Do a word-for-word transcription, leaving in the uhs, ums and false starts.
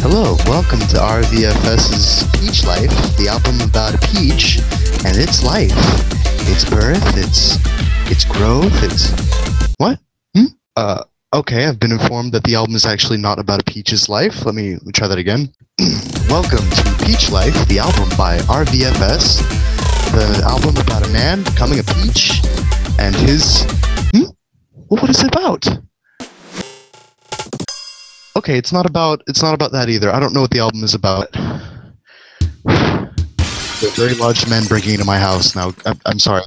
Hello, welcome to RVFS's Peach Life, the album about a peach and its life, its birth, its its growth, its what? Hmm? Uh, okay, I've been informed that the album is actually not about a peach's life. Let me, let me try that again. Welcome to Peach Life, the album by R V F S, the album about a man becoming a peach and his. Hmm? Well, what is it about? Okay, it's not about it's not about that either. I don't know what the album is about. A very large men breaking into my house now. I'm, I'm sorry.